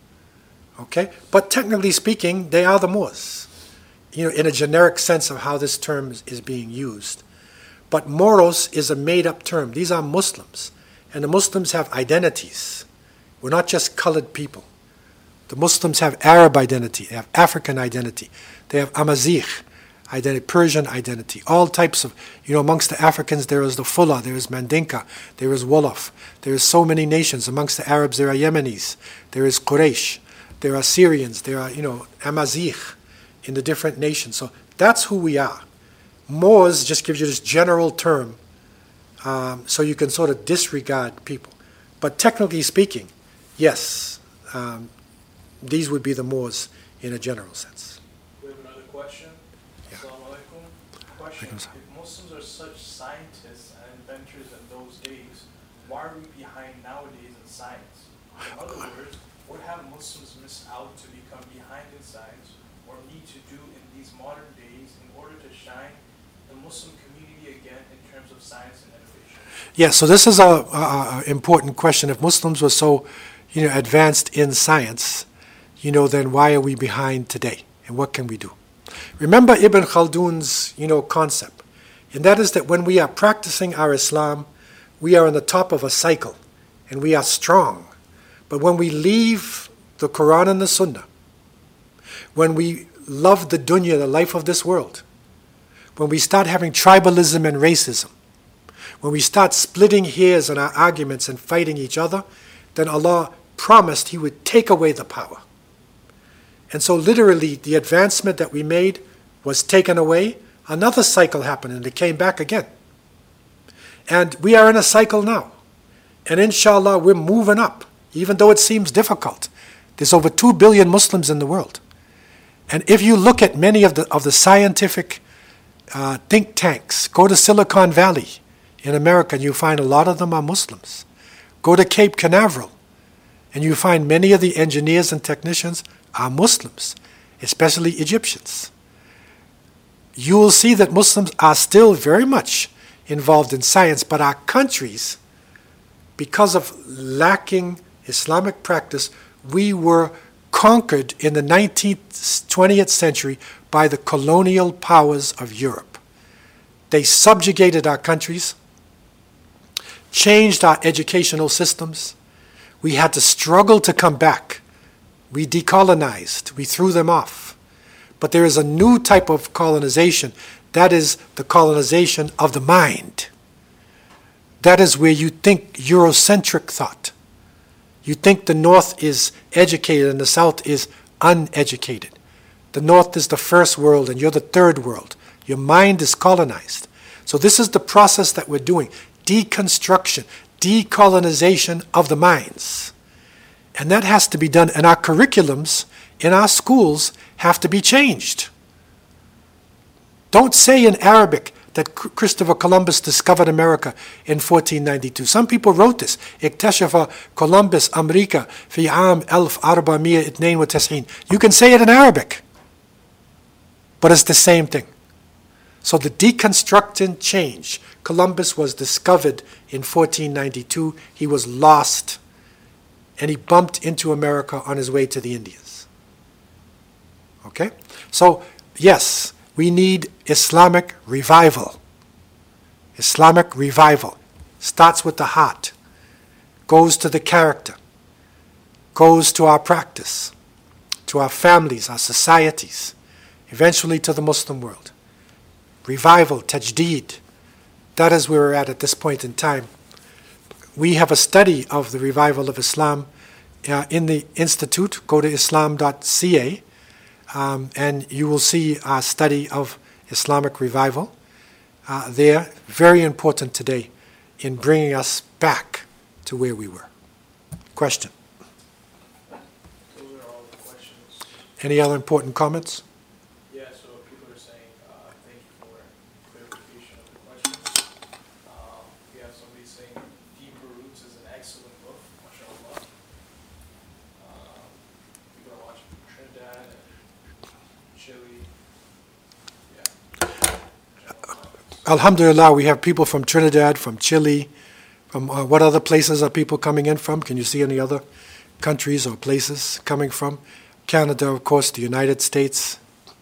Okay, but technically speaking, they are the Moors. You know, in a generic sense of how this term is, is being used. But Moros is a made-up term. These are Muslims. And the Muslims have identities. We're not just colored people. The Muslims have Arab identity, they have African identity, they have Amazigh identity, Persian identity, all types of, you know, amongst the Africans there is the Fulah, there is Mandinka, there is Wolof, there is so many nations. Amongst the Arabs there are Yemenis, there is Quraysh, there are Syrians, there are, you know, Amazigh in the different nations. So that's who we are. Moors just gives you this general term um, so you can sort of disregard people. But technically speaking, yes, um, these would be the Moors in a general sense. We have another question. Yeah. Assalamu alaikum. Question: Alaikum salam. If Muslims are such scientists and inventors in those days, why are we behind nowadays in science? In other words, what have Muslims missed out to become behind in science, or need to do in these modern days in order to shine the Muslim community again in terms of science and innovation? Yeah, so this is a, a, a important question. If Muslims were so, you know, advanced in science, you know, then why are we behind today? And what can we do? Remember Ibn Khaldun's, you know, concept. And that is that when we are practicing our Islam, we are on the top of a cycle and we are strong. But when we leave the Quran and the Sunnah, when we love the dunya, the life of this world, when we start having tribalism and racism, when we start splitting hairs in our arguments and fighting each other, then Allah promised He would take away the power. And so literally the advancement that we made was taken away. Another cycle happened and it came back again. And we are in a cycle now. And inshallah we're moving up, even though it seems difficult. There's over two billion Muslims in the world. And if you look at many of the, of the scientific uh, think tanks, go to Silicon Valley in America and you find a lot of them are Muslims. Go to Cape Canaveral and you find many of the engineers and technicians are Muslims, especially Egyptians. You will see that Muslims are still very much involved in science, but our countries, because of lacking Islamic practice, we were conquered in the nineteenth, twentieth century by the colonial powers of Europe. They subjugated our countries, changed our educational systems. We had to struggle to come back. We decolonized, we threw them off. But there is a new type of colonization. That is the colonization of the mind. That is where you think Eurocentric thought. You think the North is educated and the South is uneducated. The North is the first world and you're the third world. Your mind is colonized. So this is the process that we're doing. Deconstruction, decolonization of the minds. And that has to be done. And our curriculums in our schools have to be changed. Don't say in Arabic that Christopher Columbus discovered America in fourteen ninety-two. Some people wrote this. اكتشف كولومبوس أمريكا في عام ألف وأربعمائة واثنين وتسعين. You can say it in Arabic. but it's the same thing. So the deconstructing change. Columbus was discovered in fourteen ninety-two. He was lost, and he bumped into America on his way to the Indies. Okay? So, yes, we need Islamic revival. Islamic revival starts with the heart, goes to the character, goes to our practice, to our families, our societies, eventually to the Muslim world. Revival, tajdeed, that is where we're at at this point in time. We have a study of the revival of Islam uh, in the Institute. Go to islam dot c a um, and you will see our study of Islamic revival uh, there. Very important today in bringing us back to where we were. Question? Those are all the questions. Any other important comments? Yeah, so people are saying, uh, thank you for clarification of the questions. Um, we have somebody saying Deeper Roots is an excellent book, mashallah. Um, people are watching from Trinidad and Chile. Yeah. Alhamdulillah, we have people from Trinidad, from Chile, from uh, what other places are people coming in from? Can you see any other countries or places coming from? Canada, of course, the United States.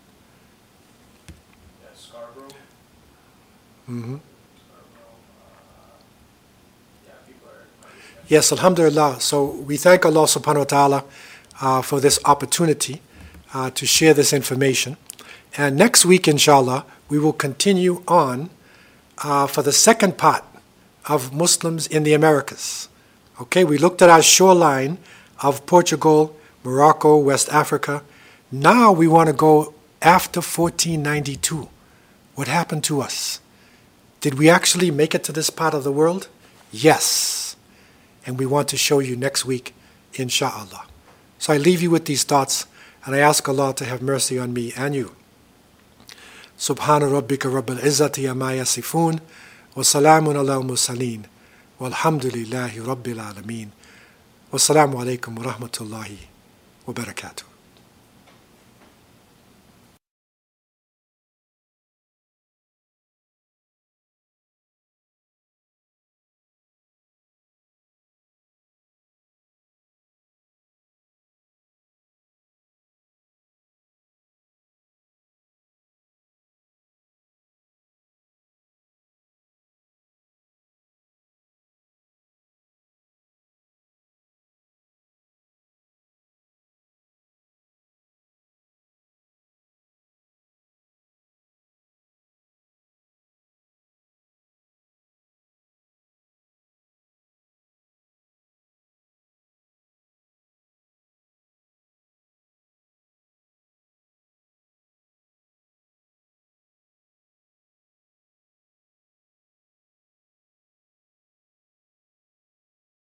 Yeah, Scarborough. Mm-hmm. Scarborough. Uh, yeah, people are. Yes, alhamdulillah. So we thank Allah subhanahu wa ta'ala uh, for this opportunity uh, to share this information. And next week, inshallah, we will continue on uh, for the second part of Muslims in the Americas. Okay, we looked at our shoreline of Portugal, Morocco, West Africa. Now we want to go after fourteen ninety-two. What happened to us? Did we actually make it to this part of the world? Yes. And we want to show you next week, insha'Allah. So I leave you with these thoughts, and I ask Allah to have mercy on me and you. Subhana rabbika rabbil izzati amma yasifun, wa salamun ala al-mursaleen, walhamdulillahi rabbil alameen. Wassalamu alaikum wa rahmatullahi wa barakatuh.